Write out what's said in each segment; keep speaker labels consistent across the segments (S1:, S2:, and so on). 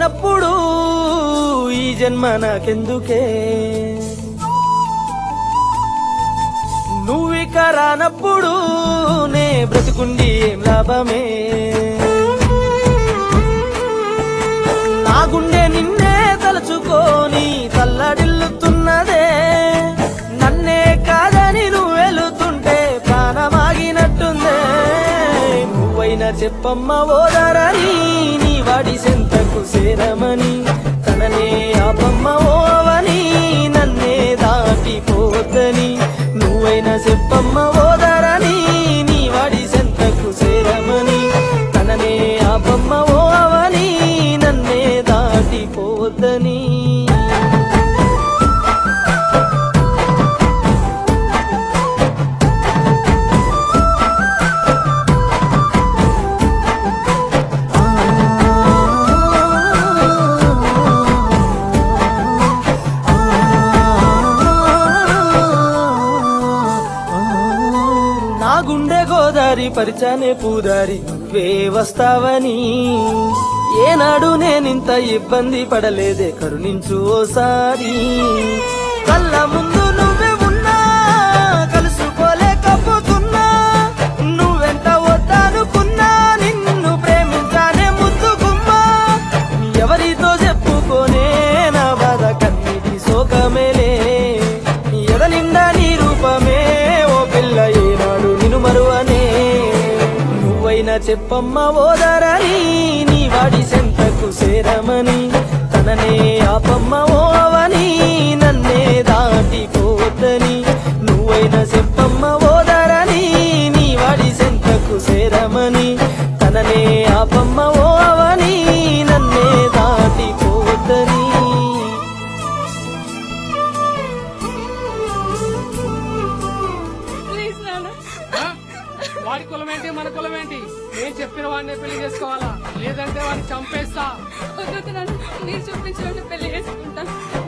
S1: లేనప్పుడు ఈ జన్మ నాకెందుకే నువ్విక రానప్పుడు నే బ్రతుకుండి ఏం లాభమే నా గుండె నిన్నే తలుచుకొని తల్లడిల్లుతున్నదే నన్నే కాదని నువ్వు వెళుతుంటే ప్రాణమాగినట్టుందే నువ్వైనా చెప్పమ్మ ఓదారని నీ వాడి సెంతకు చేరమని తననే ఆపమ్మ ఓవని నన్నే దాటిపోద్దని నువ్వైనా చెప్పమ్మ ఓదారని నీ వాడి సెంతకు చేరమని తననే ఆపమ్మ ఓవని నన్నే దాటిపోద్దని నా గుండె గోదారి పరిచానే పూదారి నువ్వే వస్తావని ఏనాడు నేనింత ఇబ్బంది పడలేదే కరుణించు ఓసారి కళ్ళ ముందు నువ్వే ఉన్నా కలుసుకోలేకపోతున్నా నువ్వెంత వద్దనుకున్నా నిన్ను ప్రేమించానే ముద్దుకుమ్మా ఎవరితో చెప్పుకోనే నా బాధ కన్నీటి శోకమేలే ఎద నిండా నీ రూపమే ఓ పిల్ల ఏనాడు నిన్ను మరువనే నువ్వైనా చెప్పమ్మ ఓదారని నీ వాడి సెంతకు చేరమని తననే ఆపమ్మ ఓవని నన్నే దాటిపోద్దని నువ్వైనా చెప్పమ్మ ఓదారని నీ వాడి సెంతకు చేరమని తననే ఆపమ్మ ఓవని నన్నే దాటిపోద్దని
S2: వాడి కులం ఏంటి మన కులం ఏంటి నేను చెప్పిన వాడిని పెళ్లి చేసుకోవాలా లేదంటే వాడిని చంపేస్తా
S3: మీరు చూపించిన పెళ్లి చేసుకుంటా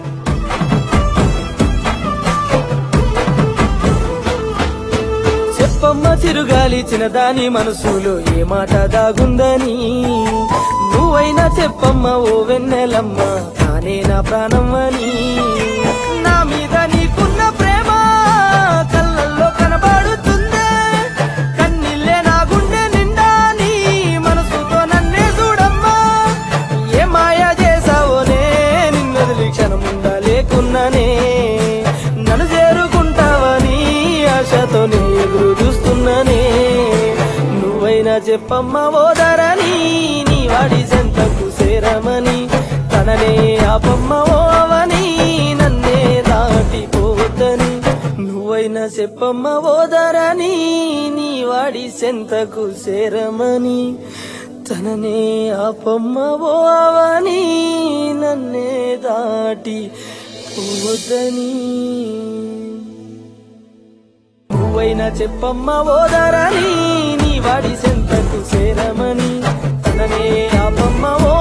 S1: చెప్పమ్మ చిరుగాలి చిన్నదాని మనసులో ఏ మాట దాగుందని నువ్వైనా చెప్పమ్మ ఓ వెన్నెలమ్మ తానే నా ప్రాణం అని నా మీద నీకున్న ప్రేమ కళ్ళల్లో కనబడుతుందే కన్నీళ్ళే నా గుండె నిండా నీ మనసుతో నన్నే చూడమ్మా ఏ మాయ చేసావోనే నిన్నొదిలి క్షణముండా లేకున్నానే నన్ను చేరుకుంటావని ఆశతోనే ఎదురు చూస్తున్నానే నువ్వైనా చెప్పమ్మ ఓదారని నీ వాడి సెంతకు చేరమని తననే ఆపమ్మ ఓవని నన్నే దాటిపోద్దని నువ్వైనా చెప్పమ్మ ఓదారని నీ వాడి సెంతకు చేరమని తననే ఆపమ్మ ఓవని నన్నే దాటి పోద్దని నువ్వైనా చెప్పమ్మ ఓదారని నీ వాడి సెంతకు చేరమని తననే ఆపమ్మ ఓ